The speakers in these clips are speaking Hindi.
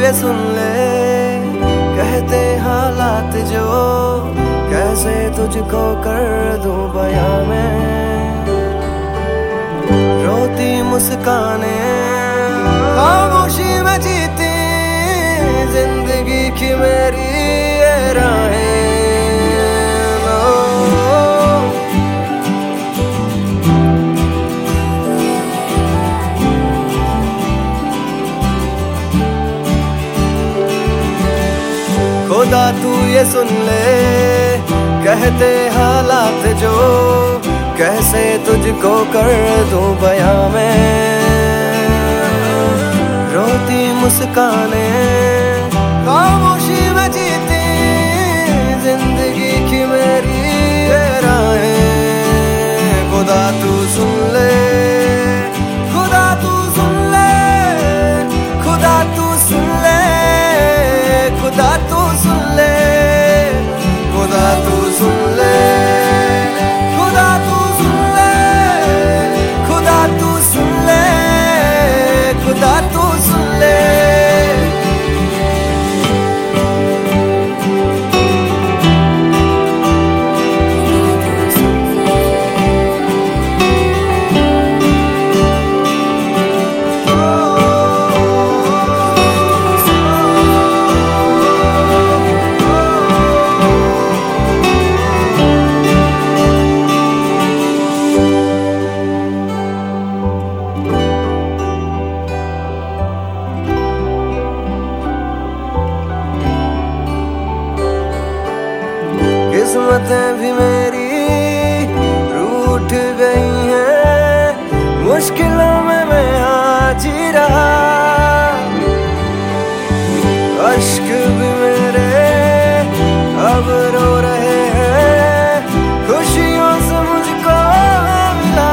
ये सुन ले, कहते हालात जो, कैसे तुझको कर दूं बयां मैं। रोती मुस्काने खामोशी में जीती जिंदगी की मेरी ये राहें। खुदा तू ये सुन ले, कहते हालात जो, कैसे तुझको कर दूं बयां मैं। रोती मुस्काने खामोशी में जीती जिंदगी की मेरी ये राहें। खुदा तू सुन ले, खुदा तू सुन ले, खुदा तू सुन ले, खुदा तू सुन ले, खुदा तू सुन ले, खुदा तू सुन ले, खुदा तू सुन ले, खुदा तू सुन ले। किस्मतें भी मेरी रूठ गई हैं, मुश्किलों में मैं आज ही रहा। अश्क भी मेरे अब रो रहे हैं, खुशियों से मुझको मिला।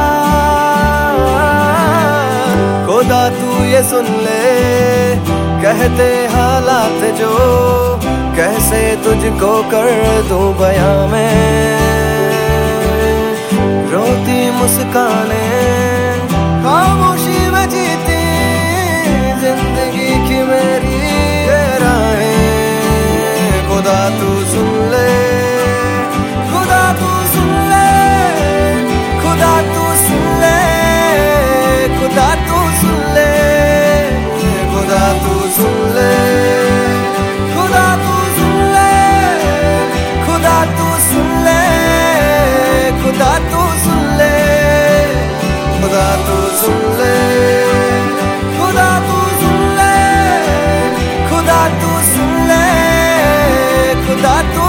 खुदा तू ये सुन ले, कहते हालात जो, कैसे तुझको कर दूं बयां मैं। रोती मुस्काने खामोशी में जीती जिंदगी की मेरी ये राहें। खुदा तू सुन ले, खुदा तू सुन ले, खुदा तू सुन ले, खुदा तू सुन ले, खुदा तू सुन ले, खुदा तू सुन ले, खुदा तू सुन ले, खुदा तू सुन ले, खुदा तू सुन ले, खुदा तू सुन ले, खुदा तू सुन ले, खुदा तू